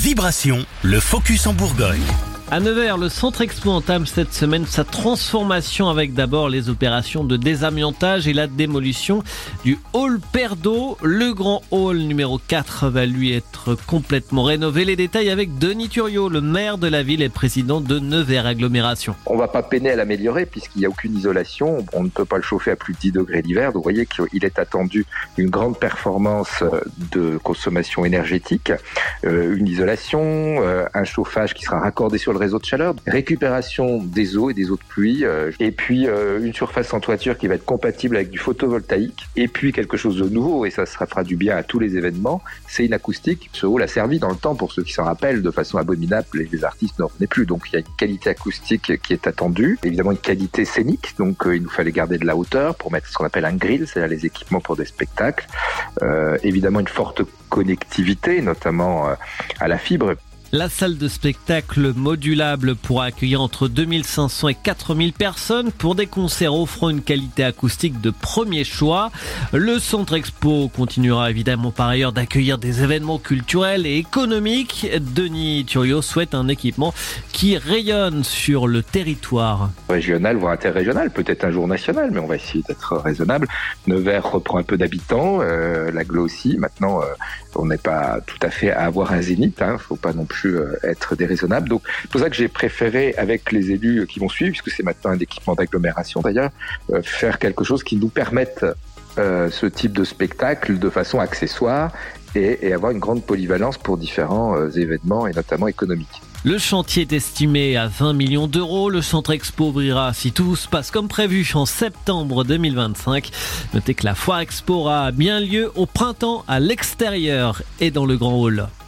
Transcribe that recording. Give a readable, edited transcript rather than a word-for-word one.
Vibration, le focus en Bourgogne. À Nevers, le Centre Expo entame cette semaine sa transformation avec d'abord les opérations de désamiantage et la démolition du hall Perdo. Le grand hall numéro 4 va lui être complètement rénové. Les détails avec Denis Thuriot, le maire de la ville et président de Nevers Agglomération. On ne va pas peiner à l'améliorer puisqu'il n'y a aucune isolation. On ne peut pas le chauffer à plus de 10 degrés l'hiver. Donc vous voyez qu'il est attendu une grande performance de consommation énergétique, une isolation, un chauffage qui sera raccordé sur le réseau de chaleur, récupération des eaux et des eaux de pluie, et puis une surface en toiture qui va être compatible avec du photovoltaïque, et puis quelque chose de nouveau, et ça fera du bien à tous les événements, c'est une acoustique. Ce hall a servi dans le temps, pour ceux qui s'en rappellent, de façon abominable, les artistes n'en revenaient plus, donc il y a une qualité acoustique qui est attendue, évidemment une qualité scénique, donc il nous fallait garder de la hauteur pour mettre ce qu'on appelle un grill, c'est-à-dire les équipements pour des spectacles, évidemment une forte connectivité, notamment à la fibre. La salle de spectacle modulable pourra accueillir entre 2500 et 4000 personnes pour des concerts offrant une qualité acoustique de premier choix. Le Centre Expo continuera évidemment par ailleurs d'accueillir des événements culturels et économiques. Denis Thuriot souhaite un équipement qui rayonne sur le territoire. Régional, voire interrégional, peut-être un jour national, mais on va essayer d'être raisonnable. Nevers reprend un peu d'habitants, l'Agglo aussi. Maintenant, on n'est pas tout à fait à avoir un zénith, faut pas non plus être déraisonnable. Donc, c'est pour ça que j'ai préféré, avec les élus qui vont suivre, puisque c'est maintenant un équipement d'agglomération d'ailleurs, faire quelque chose qui nous permette ce type de spectacle de façon accessoire et avoir une grande polyvalence pour différents événements et notamment économiques. Le chantier est estimé à 20 millions d'euros. Le Centre Expo ouvrira, si tout se passe comme prévu, en septembre 2025. Notez que la Foire Expo aura bien lieu au printemps à l'extérieur et dans le Grand Hall.